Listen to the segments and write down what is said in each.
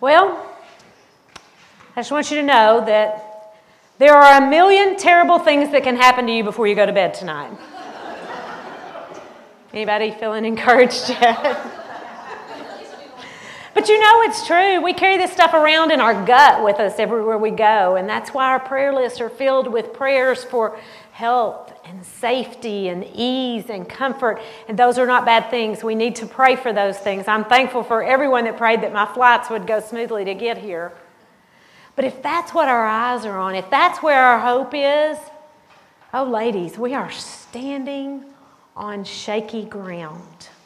Well, I just want you to know that there are a million terrible things that can happen to you before you go to bed tonight. Anybody feeling encouraged yet? But you know it's true. We carry this stuff around in our gut with us everywhere we go, and that's why our prayer lists are filled with prayers for health and safety and ease and comfort, and those are not bad things. We need to pray for those things. I'm thankful for everyone that prayed that my flights would go smoothly to get here. But if that's what our eyes are on, if that's where our hope is, oh ladies, we are standing on shaky ground.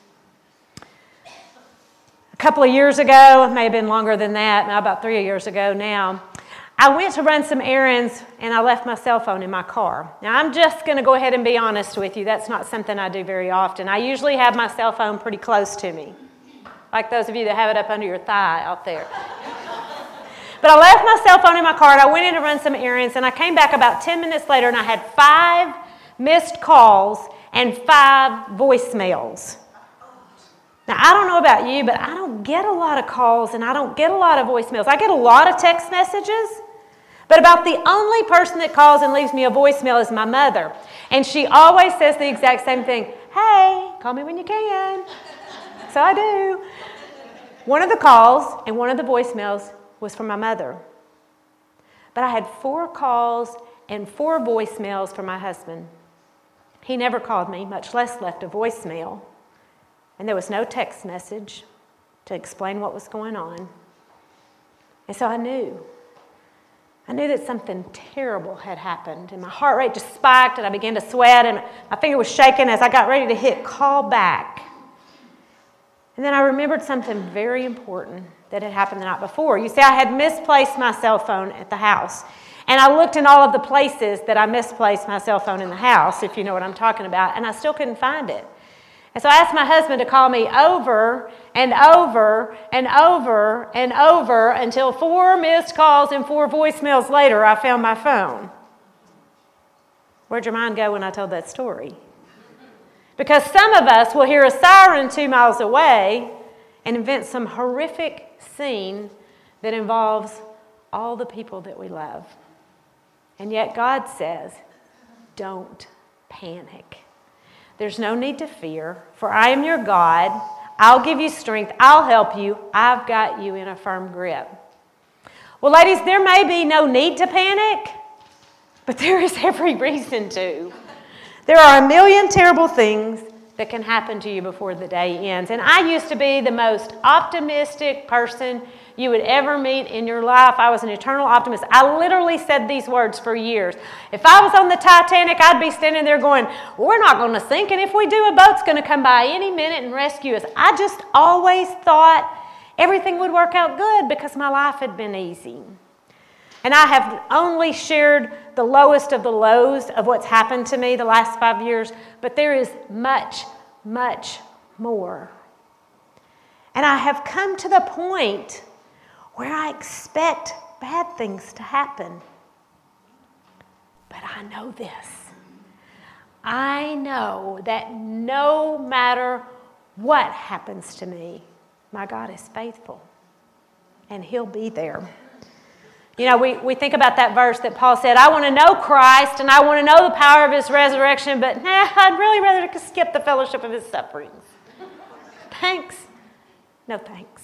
A couple of years ago, it may have been longer than that, about 3 years ago now, I went to run some errands and I left my cell phone in my car. Now, I'm just going to go ahead and be honest with you. That's not something I do very often. I usually have my cell phone pretty close to me, like those of you that have it up under your thigh out there. But I left my cell phone in my car and I went in to run some errands and I came back about 10 minutes later and I had 5 missed calls and 5 voicemails. Now, I don't know about you, but I don't get a lot of calls and I don't get a lot of voicemails. I get a lot of text messages, but about the only person that calls and leaves me a voicemail is my mother. And she always says the exact same thing. Hey, call me when you can. So I do. One of the calls and one of the voicemails was from my mother. But I had 4 calls and 4 voicemails from my husband. He never called me, much less left a voicemail. And there was no text message to explain what was going on. And so I knew that something terrible had happened. And my heart rate just spiked and I began to sweat and my finger was shaking as I got ready to hit call back. And then I remembered something very important that had happened the night before. You see, I had misplaced my cell phone at the house. And I looked in all of the places that I misplaced my cell phone in the house, if you know what I'm talking about, and I still couldn't find it. And so I asked my husband to call me over and over and over and over until 4 missed calls and 4 voicemails later, I found my phone. Where'd your mind go when I told that story? Because some of us will hear a siren 2 miles away and invent some horrific scene that involves all the people that we love. And yet God says, don't panic. There's no need to fear, for I am your God. I'll give you strength. I'll help you. I've got you in a firm grip. Well, ladies, there may be no need to panic, but there is every reason to. There are a million terrible things that can happen to you before the day ends. And I used to be the most optimistic person you would ever meet in your life. I was an eternal optimist. I literally said these words for years. If I was on the Titanic, I'd be standing there going, we're not going to sink, and if we do, a boat's going to come by any minute and rescue us. I just always thought everything would work out good because my life had been easy. And I have only shared the lowest of the lows of what's happened to me the last 5 years, but there is much, much more. And I have come to the point where I expect bad things to happen. But I know this. I know that no matter what happens to me, my God is faithful, and He'll be there. You know, we think about that verse that Paul said, I want to know Christ and I want to know the power of His resurrection, but I'd really rather skip the fellowship of His sufferings. Thanks. No thanks.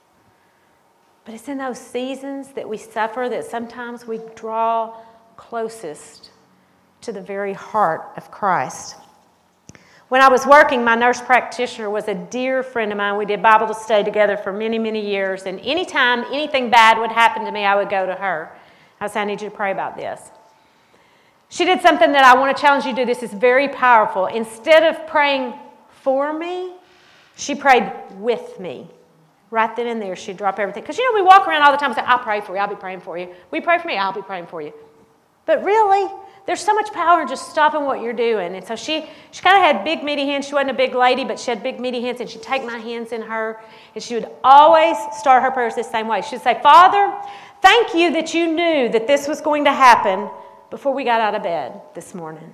But it's in those seasons that we suffer that sometimes we draw closest to the very heart of Christ. When I was working, my nurse practitioner was a dear friend of mine. We did Bible study together for many, many years. And anytime anything bad would happen to me, I would go to her. I would say, I need you to pray about this. She did something that I want to challenge you to do. This is very powerful. Instead of praying for me, she prayed with me. Right then and there, she'd drop everything. Because, you know, we walk around all the time and say, I'll pray for you. I'll be praying for you. Will you pray for me? I'll be praying for you. But really, there's so much power in just stopping what you're doing. And so she kind of had big, meaty hands. She wasn't a big lady, but she had big, meaty hands. And she'd take my hands in her. And she would always start her prayers the same way. She'd say, Father, thank you that you knew that this was going to happen before we got out of bed this morning.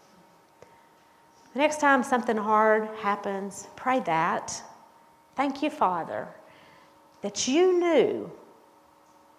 The next time something hard happens, pray that. Thank you, Father, that you knew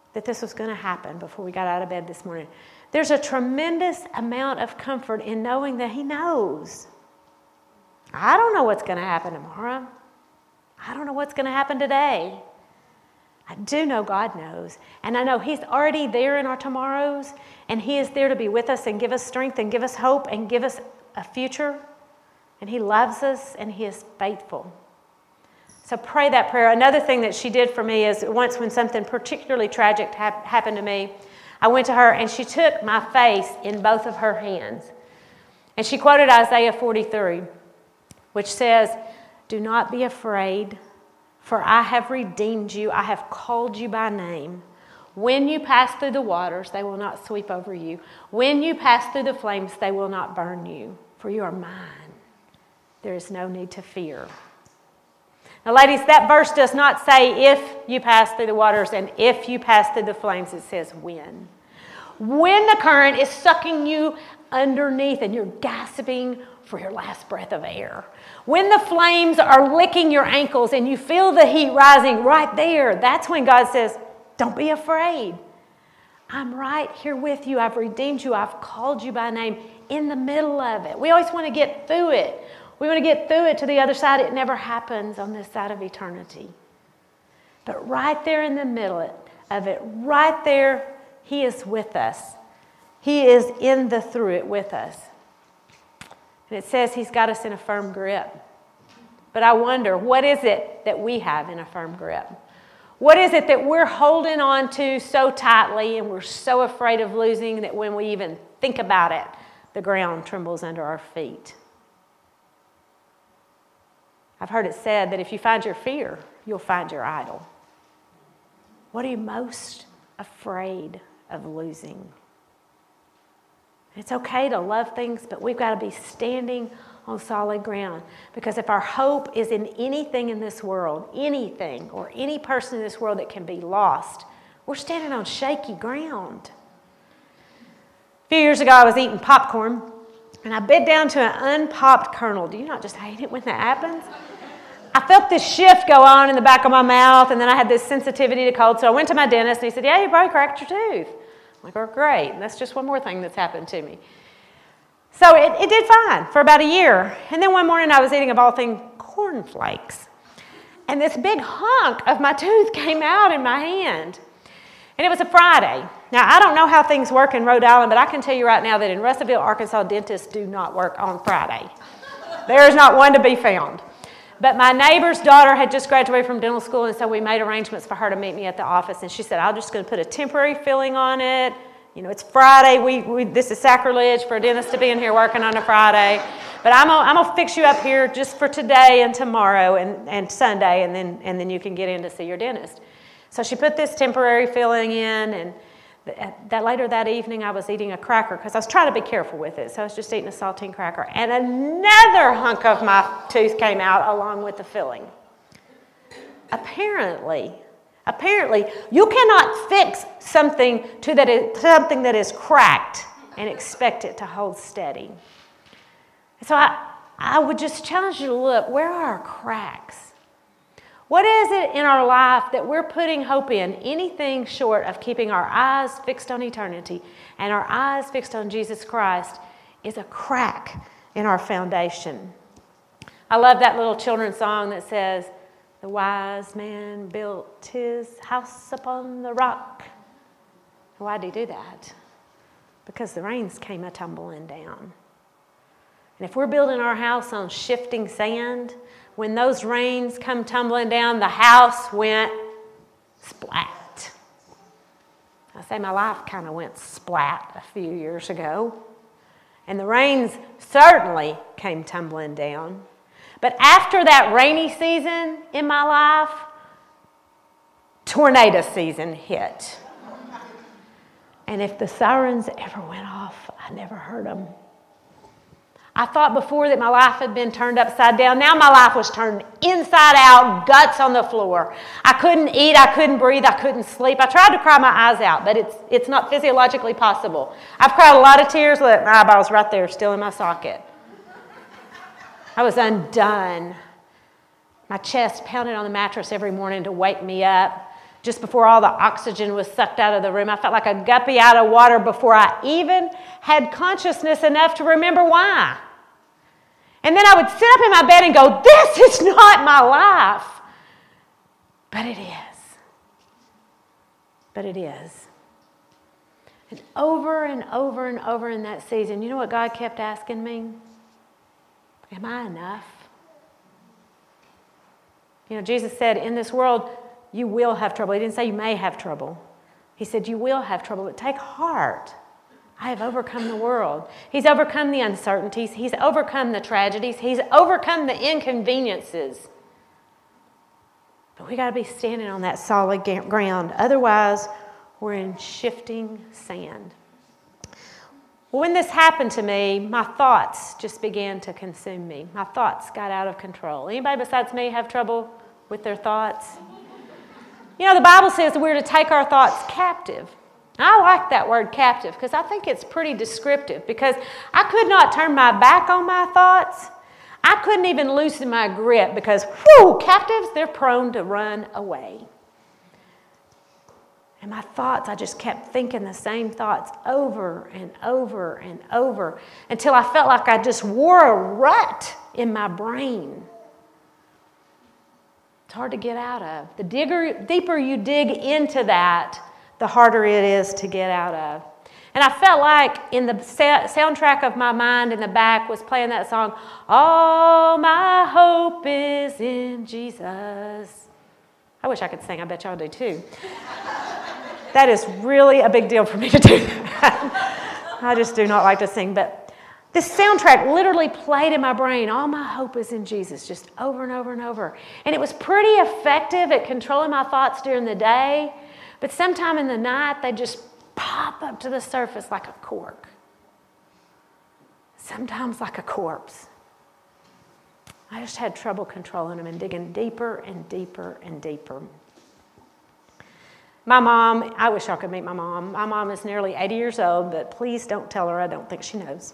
that this was going to happen before we got out of bed this morning. There's a tremendous amount of comfort in knowing that He knows. I don't know what's going to happen tomorrow. I don't know what's going to happen today. I do know God knows. And I know He's already there in our tomorrows, and He is there to be with us and give us strength and give us hope and give us a future. And He loves us, and He is faithful. So pray that prayer. Another thing that she did for me is once when something particularly tragic happened to me, I went to her and she took my face in both of her hands. And she quoted Isaiah 43, which says, "Do not be afraid, for I have redeemed you. I have called you by name. When you pass through the waters, they will not sweep over you. When you pass through the flames, they will not burn you, for you are mine. There is no need to fear." Now, ladies, that verse does not say if you pass through the waters and if you pass through the flames. It says when. When the current is sucking you underneath and you're gasping for your last breath of air. When the flames are licking your ankles and you feel the heat rising right there, that's when God says, don't be afraid. I'm right here with you. I've redeemed you. I've called you by name in the middle of it. We always want to get through it. We want to get through it to the other side. It never happens on this side of eternity. But right there in the middle of it, right there, He is with us. He is in the through it with us. And it says He's got us in a firm grip. But I wonder, what is it that we have in a firm grip? What is it that we're holding on to so tightly and we're so afraid of losing that when we even think about it, the ground trembles under our feet? I've heard it said that if you find your fear, you'll find your idol. What are you most afraid of losing? It's okay to love things, but we've got to be standing on solid ground. Because if our hope is in anything in this world, anything or any person in this world that can be lost, we're standing on shaky ground. A few years ago, I was eating popcorn, and I bit down to an unpopped kernel. Do you not just hate it when that happens? I felt this shift go on in the back of my mouth, and then I had this sensitivity to cold. So I went to my dentist, and he said, "Yeah, you probably cracked your tooth." I'm like, "Oh, great. And that's just one more thing that's happened to me." So it did fine for about a year. And then one morning I was eating, of all things, cornflakes. And this big hunk of my tooth came out in my hand. And it was a Friday. Now, I don't know how things work in Rhode Island, but I can tell you right now that in Russellville, Arkansas, dentists do not work on Friday. There is not one to be found. But my neighbor's daughter had just graduated from dental school, and so we made arrangements for her to meet me at the office. And she said, "I'm just going to put a temporary filling on it. You know, it's Friday. This is sacrilege for a dentist to be in here working on a Friday. But I'm gonna fix you up here just for today and tomorrow and Sunday, and then you can get in to see your dentist." So she put this temporary filling in, and that later that evening I was eating a cracker because I was trying to be careful with it. So I was just eating a saltine cracker, and another hunk of my tooth came out along with the filling. Apparently, you cannot fix something that is cracked and expect it to hold steady. So I would just challenge you to look, where are our cracks? What is it in our life that we're putting hope in, anything short of keeping our eyes fixed on eternity and our eyes fixed on Jesus Christ is a crack in our foundation. I love that little children's song that says, "The wise man built his house upon the rock." Why did he do that? Because the rains came a-tumbling down. And if we're building our house on shifting sand, when those rains come tumbling down, the house went splat. I say my life kind of went splat a few years ago. And the rains certainly came tumbling down. But after that rainy season in my life, tornado season hit. And if the sirens ever went off, I never heard them. I thought before that my life had been turned upside down. Now my life was turned inside out, guts on the floor. I couldn't eat, I couldn't breathe, I couldn't sleep. I tried to cry my eyes out, but it's not physiologically possible. I've cried a lot of tears. Look, my eyeballs right there, still in my socket. I was undone. My chest pounded on the mattress every morning to wake me up. just before all the oxygen was sucked out of the room. I felt like a guppy out of water before I even had consciousness enough to remember why. And then I would sit up in my bed and go, this is not my life. But it is. But it is. And over and over and over in that season, you know what God kept asking me? Am I enough? You know, Jesus said, in this world, you will have trouble. He didn't say you may have trouble. He said you will have trouble, but take heart. I have overcome the world. He's overcome the uncertainties. He's overcome the tragedies. He's overcome the inconveniences. But we got to be standing on that solid ground. Otherwise, we're in shifting sand. Well, when this happened to me, my thoughts just began to consume me. My thoughts got out of control. Anybody besides me have trouble with their thoughts? You know, the Bible says that we're to take our thoughts captive. I like that word captive because I think it's pretty descriptive, because I could not turn my back on my thoughts. I couldn't even loosen my grip because, captives, they're prone to run away. And my thoughts, I just kept thinking the same thoughts over and over and over until I felt like I just wore a rut in my brain. It's hard to get out of. The deeper you dig into that, the harder it is to get out of. And I felt like in the soundtrack of my mind in the back was playing that song, all my hope is in Jesus. I wish I could sing. I bet y'all do too. That is really a big deal for me to do that. I just do not like to sing. But this soundtrack literally played in my brain. All my hope is in Jesus, just over and over and over. And it was pretty effective at controlling my thoughts during the day. But sometime in the night, they just pop up to the surface like a cork. Sometimes like a corpse. I just had trouble controlling them and digging deeper and deeper and deeper. My mom, I wish y'all could meet my mom. My mom is nearly 80 years old, but please don't tell her. I don't think she knows.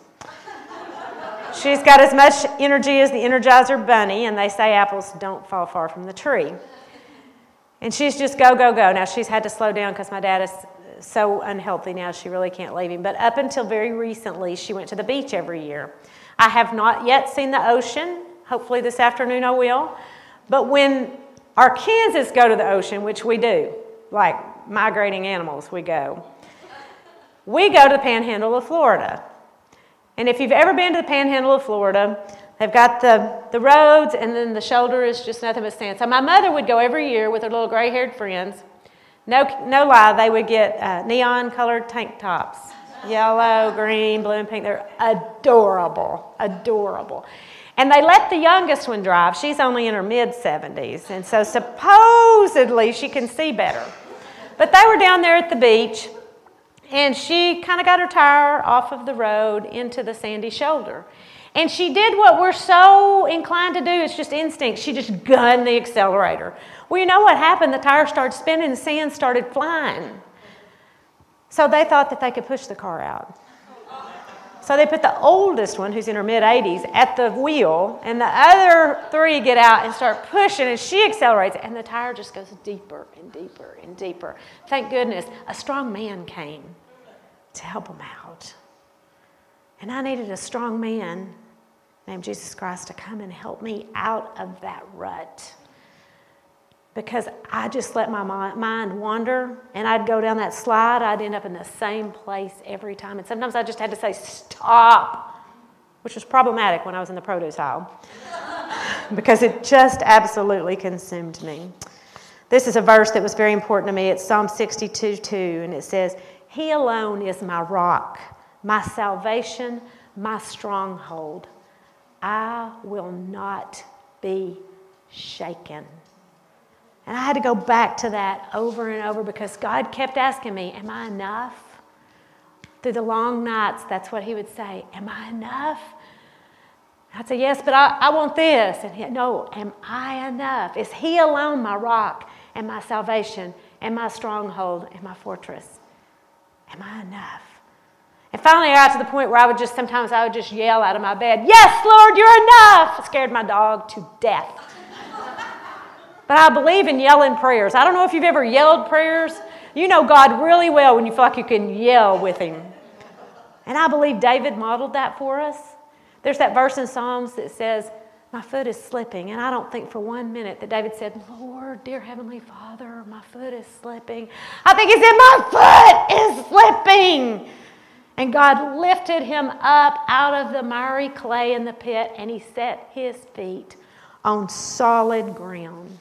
She's got as much energy as the Energizer Bunny, and they say apples don't fall far from the tree. And she's just go, go, go. Now, she's had to slow down because my dad is so unhealthy now she really can't leave him. But up until very recently, she went to the beach every year. I have not yet seen the ocean. Hopefully this afternoon I will. But when our Kansas go to the ocean, which we do, like migrating animals, we go to the Panhandle of Florida. And if you've ever been to the Panhandle of Florida, they've got the roads, and then the shoulder is just nothing but sand. So my mother would go every year with her little gray-haired friends. No lie, they would get neon-colored tank tops. Yellow, green, blue, and pink. They're adorable, adorable. And they let the youngest one drive. She's only in her mid-70s, and so supposedly she can see better. But they were down there at the beach, and she kind of got her tire off of the road into the sandy shoulder. And she did what we're so inclined to do. It's just instinct. She just gunned the accelerator. Well, you know what happened? The tire started spinning and sand started flying. So they thought that they could push the car out. So they put the oldest one, who's in her mid-80s, at the wheel, and the other three get out and start pushing, and she accelerates, and the tire just goes deeper and deeper and deeper. Thank goodness, a strong man came to help them out. And I needed a strong man named Jesus Christ to come and help me out of that rut. Because I just let my mind wander, and I'd go down that slide. I'd end up in the same place every time. And sometimes I just had to say, stop, which was problematic when I was in the produce aisle because it just absolutely consumed me. This is a verse that was very important to me. It's Psalm 62:2, and it says, He alone is my rock, my salvation, my stronghold. I will not be shaken. And I had to go back to that over and over because God kept asking me, am I enough? Through the long nights, that's what he would say, am I enough? I'd say, yes, but I want this. And he'd, no, am I enough? Is he alone my rock and my salvation and my stronghold and my fortress? Am I enough? And finally I got to the point where sometimes I would just yell out of my bed, yes, Lord, you're enough. I scared my dog to death. But I believe in yelling prayers. I don't know if you've ever yelled prayers. You know God really well when you feel like you can yell with Him. And I believe David modeled that for us. There's that verse in Psalms that says, my foot is slipping. And I don't think for 1 minute that David said, Lord, dear Heavenly Father, my foot is slipping. I think he said, my foot is slipping. And God lifted him up out of the miry clay in the pit, and He set his feet on solid ground.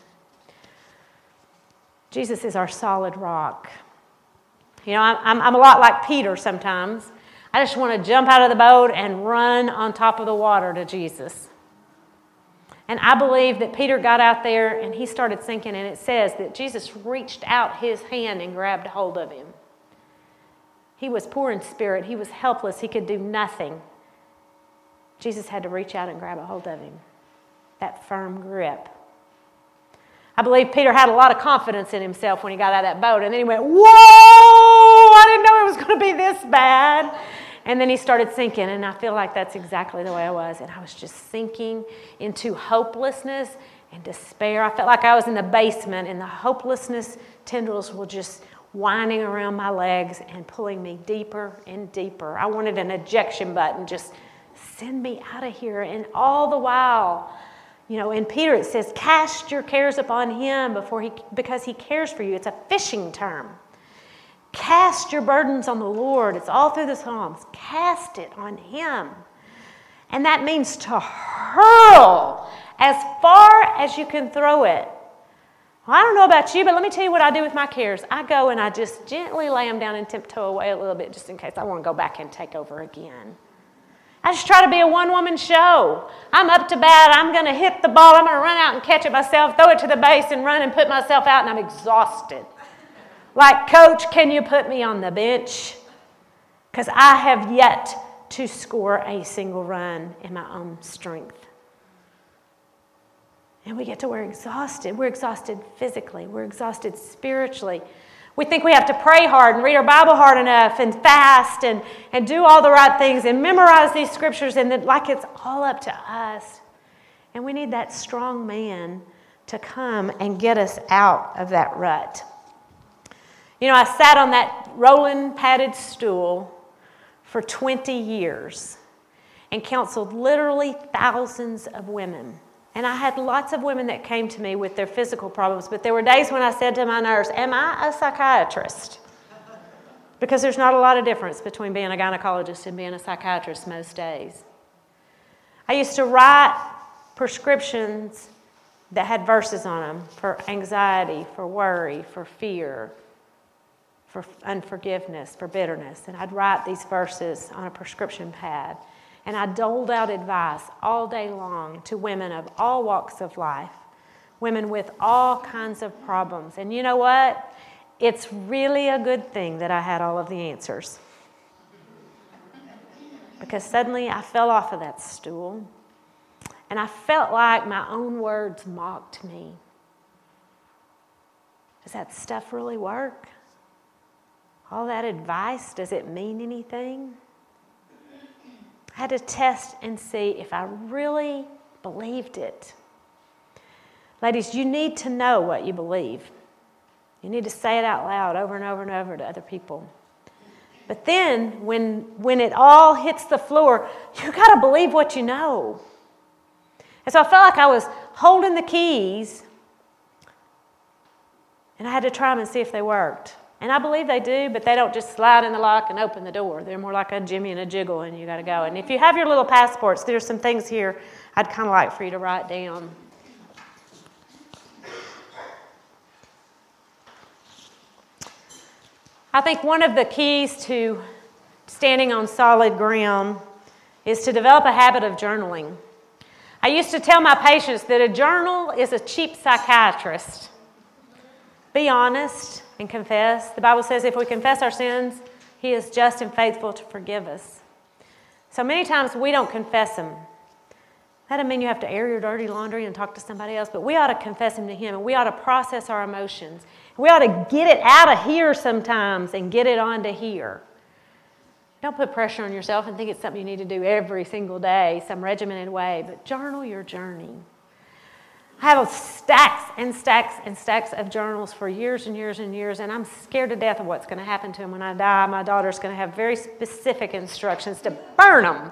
Jesus is our solid rock. You know, I'm a lot like Peter sometimes. I just want to jump out of the boat and run on top of the water to Jesus. And I believe that Peter got out there and he started sinking, and it says that Jesus reached out His hand and grabbed hold of him. He was poor in spirit. He was helpless. He could do nothing. Jesus had to reach out and grab a hold of him. That firm grip. I believe Peter had a lot of confidence in himself when he got out of that boat. And then he went, whoa, I didn't know it was going to be this bad. And then he started sinking. And I feel like that's exactly the way I was. And I was just sinking into hopelessness and despair. I felt like I was in the basement, and the hopelessness tendrils were just winding around my legs and pulling me deeper and deeper. I wanted an ejection button, just send me out of here. And all the while, you know, in Peter it says, cast your cares upon Him because He cares for you. It's a fishing term. Cast your burdens on the Lord. It's all through the Psalms. Cast it on Him. And that means to hurl as far as you can throw it. Well, I don't know about you, but let me tell you what I do with my cares. I go and I just gently lay them down and tiptoe away a little bit just in case I want to go back and take over again. I just try to be a one-woman show. I'm up to bat. I'm going to hit the ball. I'm going to run out and catch it myself, throw it to the base and run and put myself out, and I'm exhausted. Like, Coach, can you put me on the bench? Because I have yet to score a single run in my own strength. And we get to where we're exhausted. We're exhausted physically. We're exhausted spiritually. We think we have to pray hard and read our Bible hard enough and fast and do all the right things and memorize these scriptures, and that like it's all up to us. And we need that strong man to come and get us out of that rut. You know, I sat on that rolling padded stool for 20 years and counseled literally thousands of women. And I had lots of women that came to me with their physical problems, but there were days when I said to my nurse, am I a psychiatrist? Because there's not a lot of difference between being a gynecologist and being a psychiatrist most days. I used to write prescriptions that had verses on them for anxiety, for worry, for fear, for unforgiveness, for bitterness. And I'd write these verses on a prescription pad. And I doled out advice all day long to women of all walks of life, women with all kinds of problems. And you know what? It's really a good thing that I had all of the answers. Because suddenly I fell off of that stool, and I felt like my own words mocked me. Does that stuff really work? All that advice, does it mean anything? I had to test and see if I really believed it. Ladies, you need to know what you believe. You need to say it out loud over and over and over to other people. But then when it all hits the floor, you got to believe what you know. And so I felt like I was holding the keys, and I had to try them and see if they worked. And I believe they do, but they don't just slide in the lock and open the door. They're more like a jimmy and a jiggle, and you got to go. And if you have your little passports, there's some things here I'd kind of like for you to write down. I think one of the keys to standing on solid ground is to develop a habit of journaling. I used to tell my patients that a journal is a cheap psychiatrist. Be honest and confess. The Bible says if we confess our sins, He is just and faithful to forgive us. So many times we don't confess them. That doesn't mean you have to air your dirty laundry and talk to somebody else, but we ought to confess them to Him, and we ought to process our emotions. We ought to get it out of here sometimes and get it onto here. Don't put pressure on yourself and think it's something you need to do every single day, some regimented way, but journal your journey. I have stacks and stacks and stacks of journals for years and years and years, and I'm scared to death of what's going to happen to them when I die. My daughter's going to have very specific instructions to burn them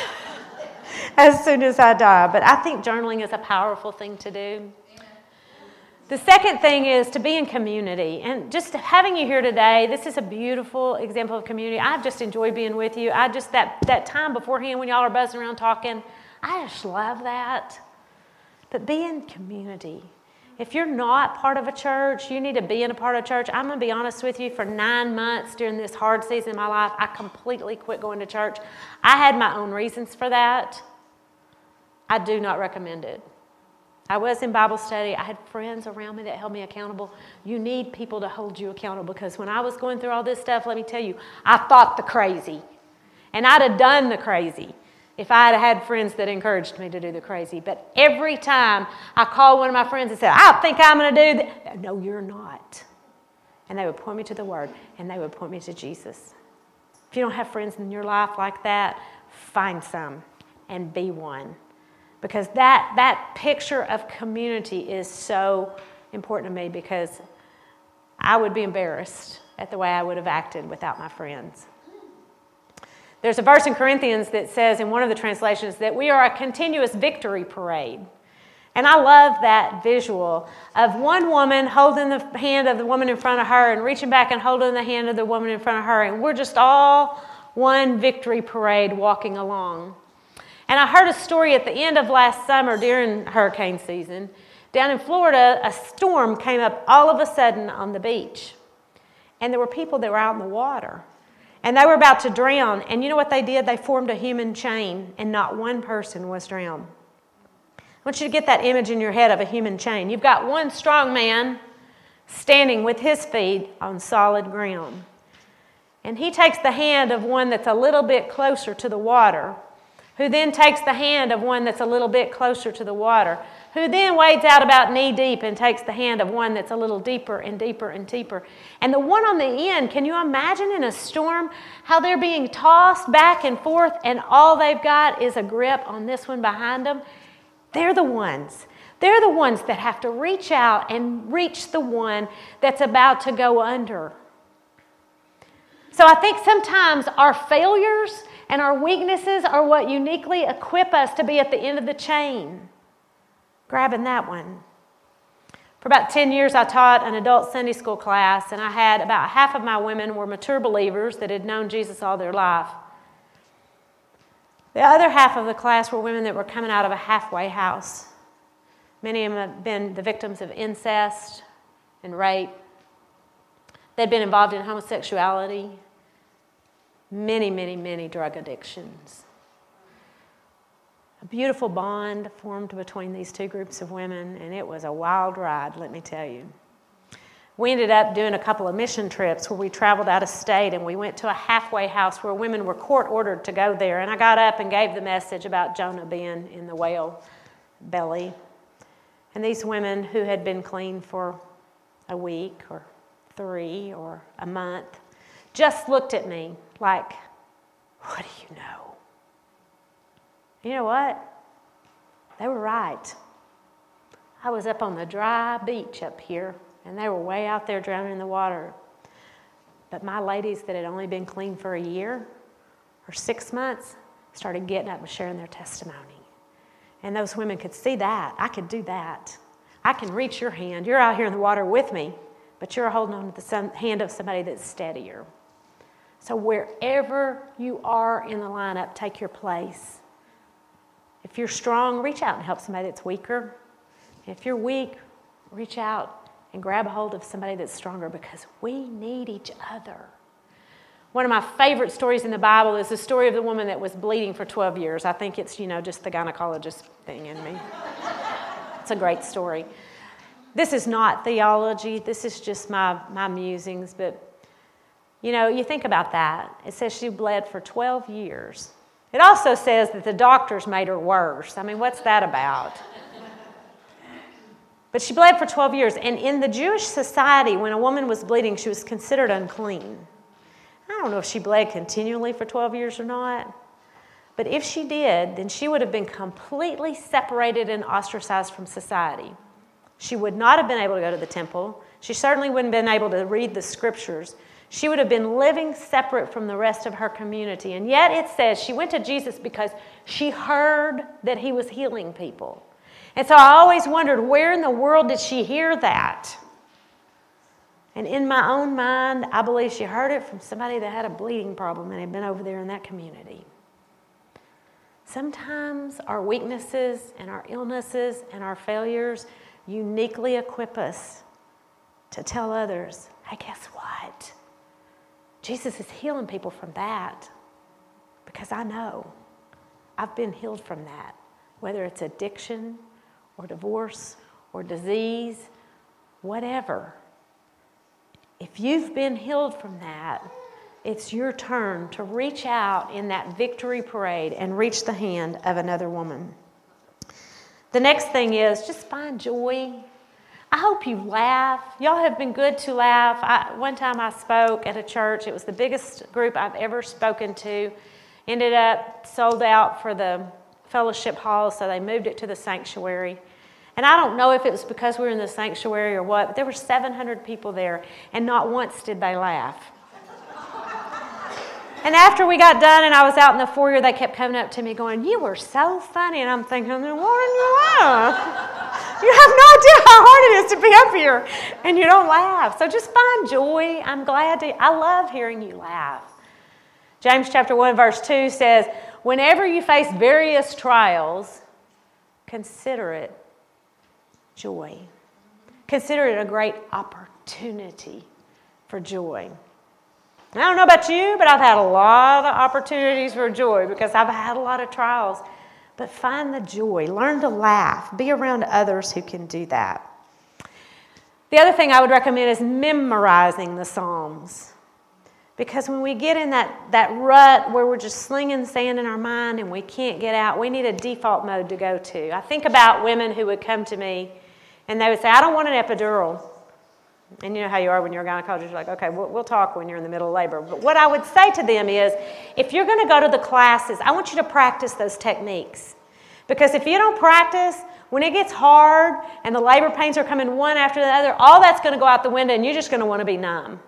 as soon as I die. But I think journaling is a powerful thing to do. The second thing is to be in community. And just having you here today, this is a beautiful example of community. I've just enjoyed being with you. That time beforehand when y'all are buzzing around talking, I just love that. But be in community. If you're not part of a church, you need to be in a part of a church. I'm going to be honest with you, for 9 months during this hard season in my life, I completely quit going to church. I had my own reasons for that. I do not recommend it. I was in Bible study. I had friends around me that held me accountable. You need people to hold you accountable, because when I was going through all this stuff, let me tell you, I thought the crazy. And I'd have done the crazy if I had friends that encouraged me to do the crazy. But every time I called one of my friends and said, I think I'm going to do that. No, you're not. And they would point me to the Word, and they would point me to Jesus. If you don't have friends in your life like that, find some and be one. Because that picture of community is so important to me, because I would be embarrassed at the way I would have acted without my friends. There's a verse in Corinthians that says, in one of the translations, that we are a continuous victory parade. And I love that visual of one woman holding the hand of the woman in front of her and reaching back and holding the hand of the woman in front of her. And we're just all one victory parade walking along. And I heard a story at the end of last summer during hurricane season. Down in Florida, a storm came up all of a sudden on the beach. And there were people that were out in the water. And they were about to drown. And you know what they did? They formed a human chain, and not one person was drowned. I want you to get that image in your head of a human chain. You've got one strong man standing with his feet on solid ground. And he takes the hand of one that's a little bit closer to the water, who then takes the hand of one that's a little bit closer to the water, who then wades out about knee deep and takes the hand of one that's a little deeper and deeper and deeper. And the one on the end, can you imagine in a storm how they're being tossed back and forth, and all they've got is a grip on this one behind them? They're the ones that have to reach out and reach the one that's about to go under. So I think sometimes our failures and our weaknesses are what uniquely equip us to be at the end of the chain, grabbing that one. For about 10 years, I taught an adult Sunday school class, and I had about half of my women were mature believers that had known Jesus all their life. The other half of the class were women that were coming out of a halfway house. Many of them have been the victims of incest and rape. They'd been involved in homosexuality, many, many, many drug addictions. A beautiful bond formed between these two groups of women, and it was a wild ride, let me tell you. We ended up doing a couple of mission trips where we traveled out of state, and we went to a halfway house where women were court-ordered to go there. And I got up and gave the message about Jonah being in the whale belly. And these women who had been clean for a week or 3 or a month just looked at me like, what do you know? You know what? They were right. I was up on the dry beach up here, and they were way out there drowning in the water. But my ladies that had only been clean for a year or 6 months started getting up and sharing their testimony. And those women could see that. I could do that. I can reach your hand. You're out here in the water with me, but you're holding on to the hand of somebody that's steadier. So wherever you are in the lineup, take your place. If you're strong, reach out and help somebody that's weaker. If you're weak, reach out and grab a hold of somebody that's stronger, because we need each other. One of my favorite stories in the Bible is the story of the woman that was bleeding for 12 years. I think it's, just the gynecologist thing in me. It's a great story. This is not theology. This is just my musings, but you think about that. It says she bled for 12 years. It also says that the doctors made her worse. I mean, what's that about? But she bled for 12 years. And in the Jewish society, when a woman was bleeding, she was considered unclean. I don't know if she bled continually for 12 years or not. But if she did, then she would have been completely separated and ostracized from society. She would not have been able to go to the temple. She certainly wouldn't have been able to read the scriptures. She would have been living separate from the rest of her community. And yet it says she went to Jesus because she heard that he was healing people. And so I always wondered, where in the world did she hear that? And in my own mind, I believe she heard it from somebody that had a bleeding problem and had been over there in that community. Sometimes our weaknesses and our illnesses and our failures uniquely equip us to tell others, hey, guess what? Jesus is healing people from that, because I know I've been healed from that, whether it's addiction or divorce or disease, whatever. If you've been healed from that, it's your turn to reach out in that victory parade and reach the hand of another woman. The next thing is just find joy. I hope you laugh. Y'all have been good to laugh. One time I spoke at a church. It was the biggest group I've ever spoken to. Ended up sold out for the fellowship hall, so they moved it to the sanctuary. And I don't know if it was because we were in the sanctuary or what, but there were 700 people there, and not once did they laugh. And after we got done and I was out in the foyer, they kept coming up to me going, you were so funny. And I'm thinking, what did you laugh? You have no idea how hard it is to be up here, and you don't laugh. So just find joy. I'm glad I love hearing you laugh. James chapter 1, verse 2 says, whenever you face various trials, consider it joy. Consider it a great opportunity for joy. I don't know about you, but I've had a lot of opportunities for joy because I've had a lot of trials. But find the joy. Learn to laugh. Be around others who can do that. The other thing I would recommend is memorizing the Psalms. Because when we get in that rut where we're just slinging sand in our mind and we can't get out, we need a default mode to go to. I think about women who would come to me and they would say, I don't want an epidural. And you know how you are when you're a gynecologist. You're like, okay, we'll talk when you're in the middle of labor. But what I would say to them is, if you're going to go to the classes, I want you to practice those techniques. Because if you don't practice, when it gets hard and the labor pains are coming one after the other, all that's going to go out the window and you're just going to want to be numb.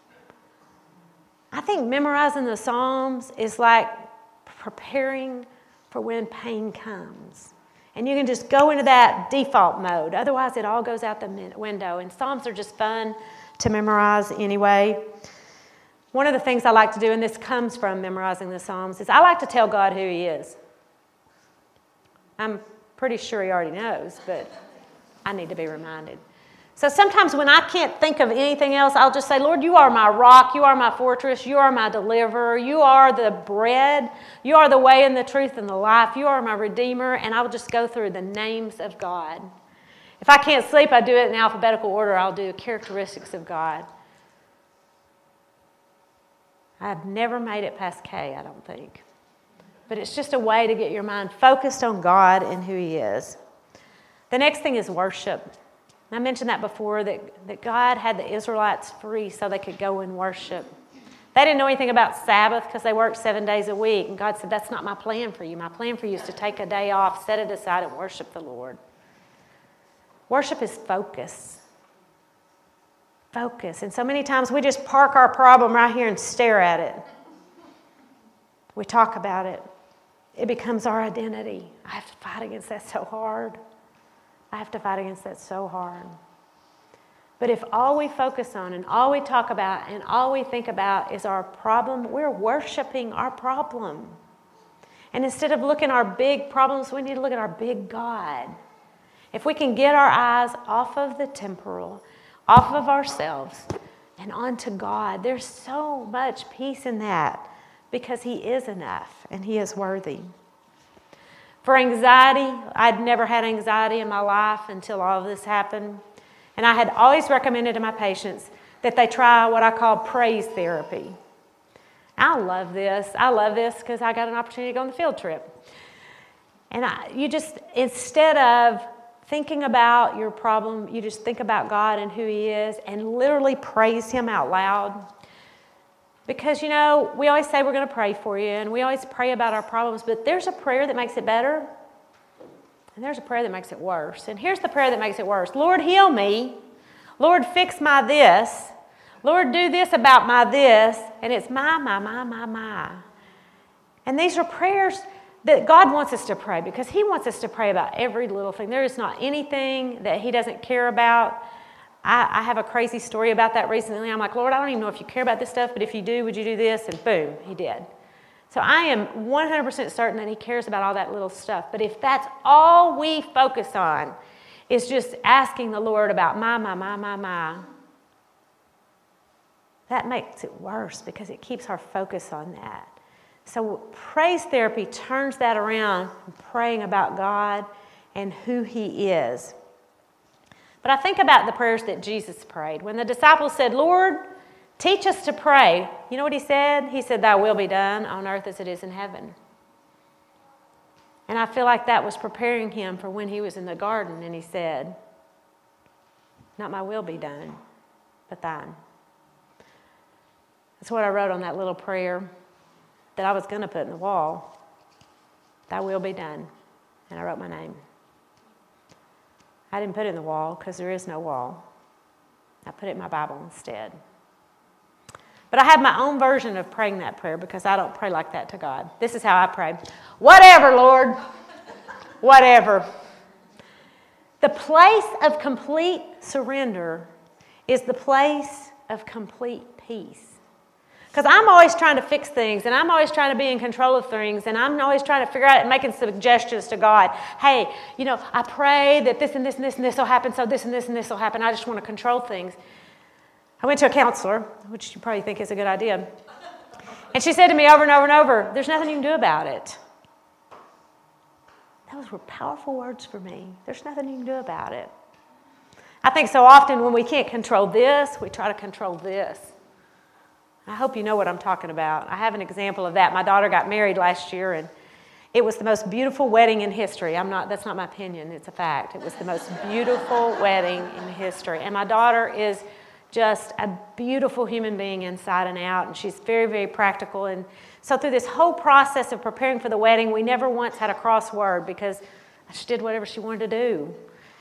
I think memorizing the Psalms is like preparing for when pain comes. And you can just go into that default mode. Otherwise, it all goes out the window. And Psalms are just fun to memorize anyway. One of the things I like to do, and this comes from memorizing the Psalms, is I like to tell God who He is. I'm pretty sure He already knows, but I need to be reminded. So sometimes when I can't think of anything else, I'll just say, Lord, you are my rock, you are my fortress, you are my deliverer, you are the bread, you are the way and the truth and the life, you are my redeemer, and I'll just go through the names of God. If I can't sleep, I do it in alphabetical order. I'll do characteristics of God. I've never made it past K, I don't think. But it's just a way to get your mind focused on God and who He is. The next thing is worship. I mentioned that before, that God had the Israelites free so they could go and worship. They didn't know anything about Sabbath because they worked 7 days a week. And God said, that's not my plan for you. My plan for you is to take a day off, set it aside, and worship the Lord. Worship is focus. Focus. And so many times we just park our problem right here and stare at it. We talk about it. It becomes our identity. I have to fight against that so hard. I have to fight against that so hard. But if all we focus on and all we talk about and all we think about is our problem, we're worshiping our problem. And instead of looking at our big problems, we need to look at our big God. If we can get our eyes off of the temporal, off of ourselves, and onto God, there's so much peace in that because He is enough and He is worthy. For anxiety, I'd never had anxiety in my life until all of this happened. And I had always recommended to my patients that they try what I call praise therapy. I love this. I love this because I got an opportunity to go on the field trip. And you just, instead of thinking about your problem, you just think about God and who He is and literally praise Him out loud. Because, you know, we always say we're going to pray for you, and we always pray about our problems, but there's a prayer that makes it better. And there's a prayer that makes it worse. And here's the prayer that makes it worse. Lord, heal me. Lord, fix my this. Lord, do this about my this. And it's my. And these are prayers that God wants us to pray because He wants us to pray about every little thing. There is not anything that He doesn't care about. I have a crazy story about that recently. I'm like, Lord, I don't even know if you care about this stuff, but if you do, would you do this? And boom, He did. So I am 100% certain that He cares about all that little stuff. But if that's all we focus on, is just asking the Lord about my, that makes it worse because it keeps our focus on that. So praise therapy turns that around, praying about God and who He is. But I think about the prayers that Jesus prayed. When the disciples said, Lord, teach us to pray, you know what He said? He said, thy will be done on earth as it is in heaven. And I feel like that was preparing Him for when He was in the garden and He said, not my will be done, but thine. That's what I wrote on that little prayer that I was going to put in the wall. Thy will be done. And I wrote my name. I didn't put it in the wall because there is no wall. I put it in my Bible instead. But I have my own version of praying that prayer because I don't pray like that to God. This is how I pray. Whatever, Lord. Whatever. The place of complete surrender is the place of complete peace. Because I'm always trying to fix things, and I'm always trying to be in control of things, and I'm always trying to figure out and making suggestions to God. Hey, I pray that this and this and this and this will happen, so this and this and this will happen. I just want to control things. I went to a counselor, which you probably think is a good idea. And she said to me over and over and over, there's nothing you can do about it. Those were powerful words for me. There's nothing you can do about it. I think so often when we can't control this, we try to control this. I hope you know what I'm talking about. I have an example of that. My daughter got married last year, and it was the most beautiful wedding in history. That's not my opinion. It's a fact. It was the most beautiful wedding in history. And my daughter is just a beautiful human being inside and out, and she's very, very practical. And so through this whole process of preparing for the wedding, we never once had a crossword because she did whatever she wanted to do.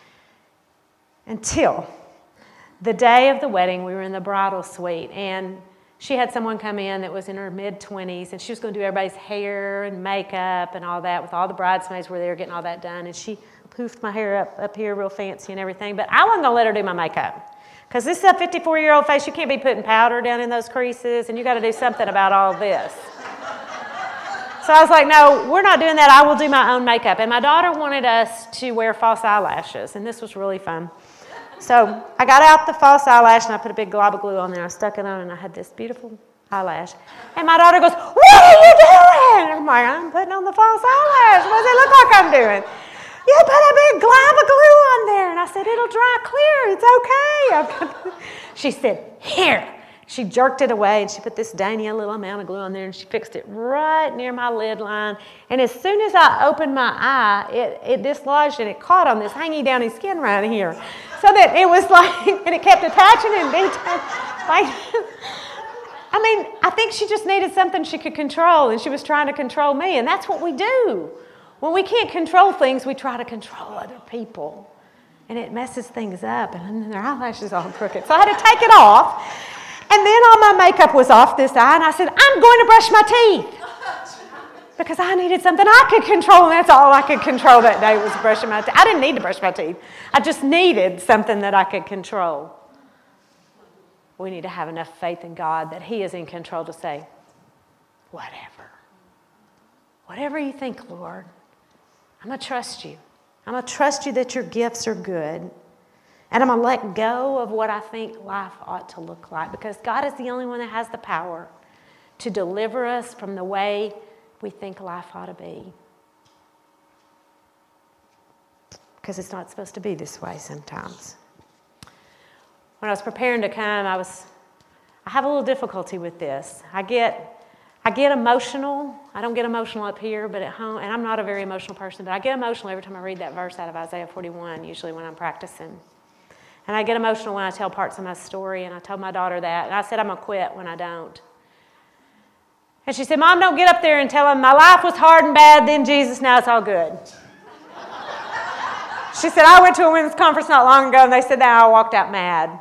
Until the day of the wedding, we were in the bridal suite, and she had someone come in that was in her mid-20s, and she was going to do everybody's hair and makeup and all that with all the bridesmaids were there getting all that done. And she poofed my hair up here real fancy and everything. But I wasn't going to let her do my makeup because this is a 54-year-old face. You can't be putting powder down in those creases, and you got to do something about all this. So I was like, no, we're not doing that. I will do my own makeup. And my daughter wanted us to wear false eyelashes, and this was really fun. So I got out the false eyelash, and I put a big glob of glue on there. I stuck it on, and I had this beautiful eyelash. And my daughter goes, what are you doing? And I'm like, I'm putting on the false eyelash. What does it look like I'm doing? You put a big glob of glue on there. And I said, it'll dry clear. It's okay. She said, here. She jerked it away, and she put this dainty little amount of glue on there, and she fixed it right near my lid line. And as soon as I opened my eye, it dislodged, and it caught on this hangy downy skin right here. So that it was like, and it kept attaching and detaching. I mean, I think she just needed something she could control, and she was trying to control me, and that's what we do. When we can't control things, we try to control other people, and it messes things up, and then their eyelashes all crooked. So I had to take it off, and then all my makeup was off this eye, and I said, I'm going to brush my teeth. Because I needed something I could control, and that's all I could control that day was brushing my teeth. I didn't need to brush my teeth. I just needed something that I could control. We need to have enough faith in God that He is in control to say, whatever. Whatever you think, Lord, I'm going to trust you. I'm going to trust you that your gifts are good. And I'm going to let go of what I think life ought to look like. Because God is the only one that has the power to deliver us from the way we think life ought to be. Because it's not supposed to be this way sometimes. When I was preparing to come, I have a little difficulty with this. I get emotional. I don't get emotional up here, but at home, and I'm not a very emotional person, but I get emotional every time I read that verse out of Isaiah 41, usually when I'm practicing. And I get emotional when I tell parts of my story, and I told my daughter that, and I said I'm going to quit when I don't. And she said, Mom, don't get up there and tell him my life was hard and bad, then Jesus, now it's all good. She said, I went to a women's conference not long ago, and they said that I walked out mad.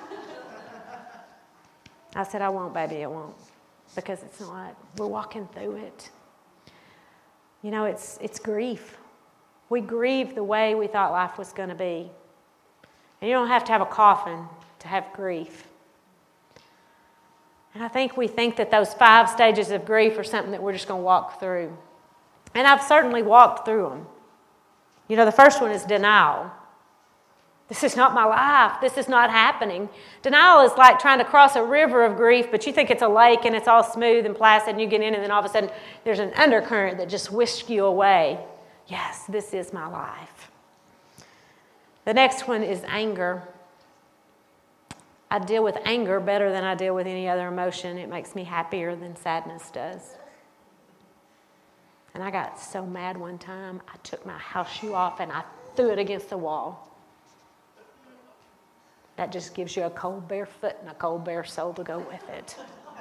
I said, I won't, baby, it won't. Because it's not. We're walking through it. You know, it's grief. We grieve the way we thought life was going to be. And you don't have to have a coffin to have grief. And I think we think that those 5 stages of grief are something that we're just going to walk through. And I've certainly walked through them. You know, the first one is denial. This is not my life. This is not happening. Denial is like trying to cross a river of grief, but you think it's a lake and it's all smooth and placid, and you get in, and then all of a sudden there's an undercurrent that just whisks you away. Yes, this is my life. The next one is anger. I deal with anger better than I deal with any other emotion. It makes me happier than sadness does. And I got so mad one time, I took my house shoe off and I threw it against the wall. That just gives you a cold, bare foot and a cold, bare soul to go with it.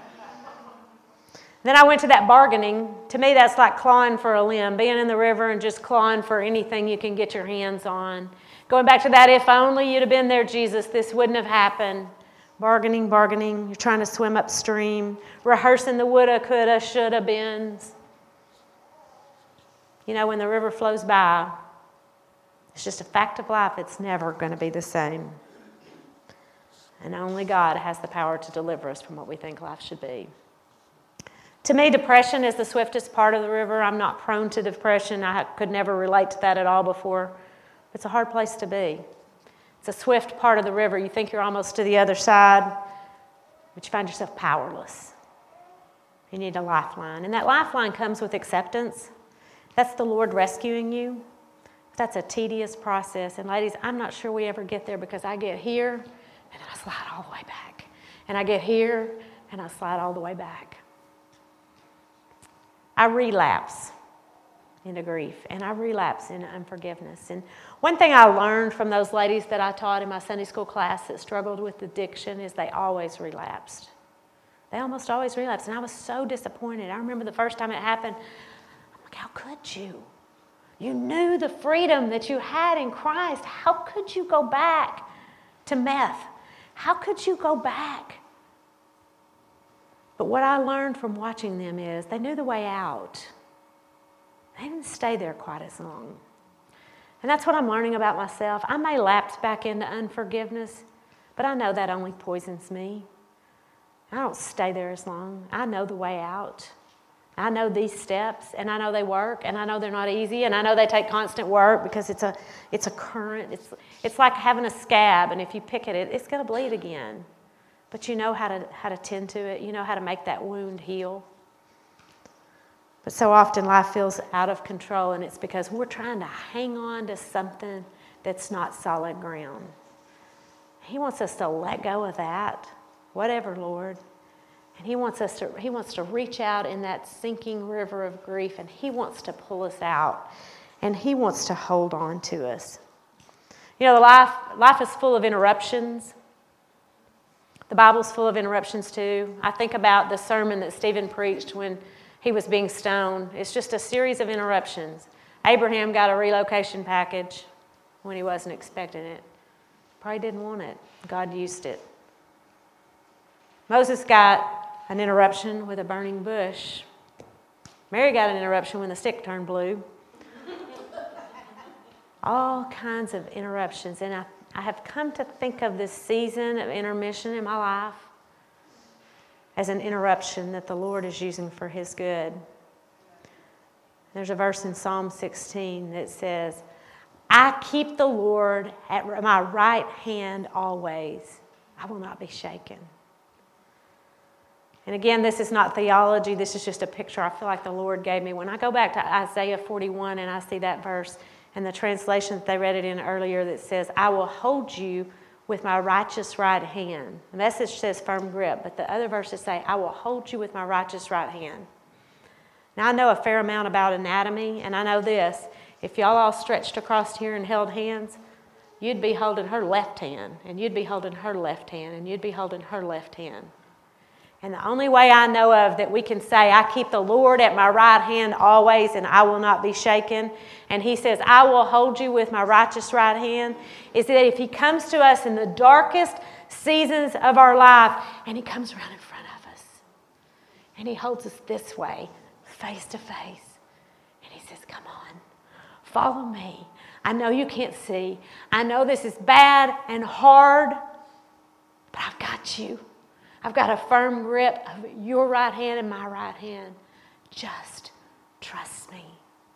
Then I went to that bargaining. To me, that's like clawing for a limb, being in the river and just clawing for anything you can get your hands on. Going back to that, if only you'd have been there, Jesus, this wouldn't have happened. Bargaining. You're trying to swim upstream, rehearsing the woulda, coulda, shoulda, beens. You know, when the river flows by, it's just a fact of life. It's never going to be the same. And only God has the power to deliver us from what we think life should be. To me, depression is the swiftest part of the river. I'm not prone to depression. I could never relate to that at all before. It's a hard place to be. It's a swift part of the river. You think you're almost to the other side, but you find yourself powerless. You need a lifeline. And that lifeline comes with acceptance. That's the Lord rescuing you. That's a tedious process. And ladies, I'm not sure we ever get there, because I get here and then I slide all the way back. And I get here and I slide all the way back. I relapse into grief, and I relapse into unforgiveness. And one thing I learned from those ladies that I taught in my Sunday school class that struggled with addiction is they always relapsed. They almost always relapsed, and I was so disappointed. I remember the first time it happened, I'm like, how could you? You knew the freedom that you had in Christ. How could you go back to meth? How could you go back? But what I learned from watching them is they knew the way out. They didn't stay there quite as long. And that's what I'm learning about myself. I may lapse back into unforgiveness, but I know that only poisons me. I don't stay there as long. I know the way out. I know these steps, and I know they work, and I know they're not easy, and I know they take constant work because it's a current. It's like having a scab, and if you pick at it, it's going to bleed again. But you know how to tend to it. You know how to make that wound heal. But so often life feels out of control, and it's because we're trying to hang on to something that's not solid ground. He wants us to let go of that, whatever, Lord. And He wants to reach out in that sinking river of grief, and He wants to pull us out, and He wants to hold on to us. You know, life is full of interruptions. The Bible's full of interruptions too. I think about the sermon that Stephen preached when he was being stoned. It's just a series of interruptions. Abraham got a relocation package when he wasn't expecting it. Probably didn't want it. God used it. Moses got an interruption with a burning bush. Mary got an interruption when the stick turned blue. All kinds of interruptions. And I have come to think of this season of intermission in my life as an interruption that the Lord is using for His good. There's a verse in Psalm 16 that says, I keep the Lord at my right hand always. I will not be shaken. And again, this is not theology. This is just a picture I feel like the Lord gave me. When I go back to Isaiah 41 and I see that verse and the translation that they read it in earlier that says, I will hold you with my righteous right hand. The Message says firm grip, but the other verses say, I will hold you with my righteous right hand. Now, I know a fair amount about anatomy, and I know this. If y'all all stretched across here and held hands, you'd be holding her left hand, and you'd be holding her left hand, and you'd be holding her left hand. And the only way I know of that we can say, I keep the Lord at my right hand always and I will not be shaken, and he says, I will hold you with my righteous right hand, is that if he comes to us in the darkest seasons of our life and he comes around in front of us and he holds us this way, face to face, and he says, come on, follow me. I know you can't see. I know this is bad and hard, but I've got you. I've got a firm grip of your right hand and my right hand. Just trust me.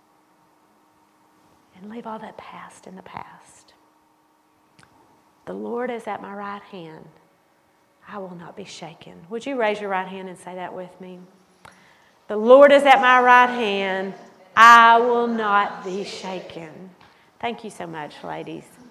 And leave all that past in the past. The Lord is at my right hand. I will not be shaken. Would you raise your right hand and say that with me? The Lord is at my right hand. I will not be shaken. Thank you so much, ladies.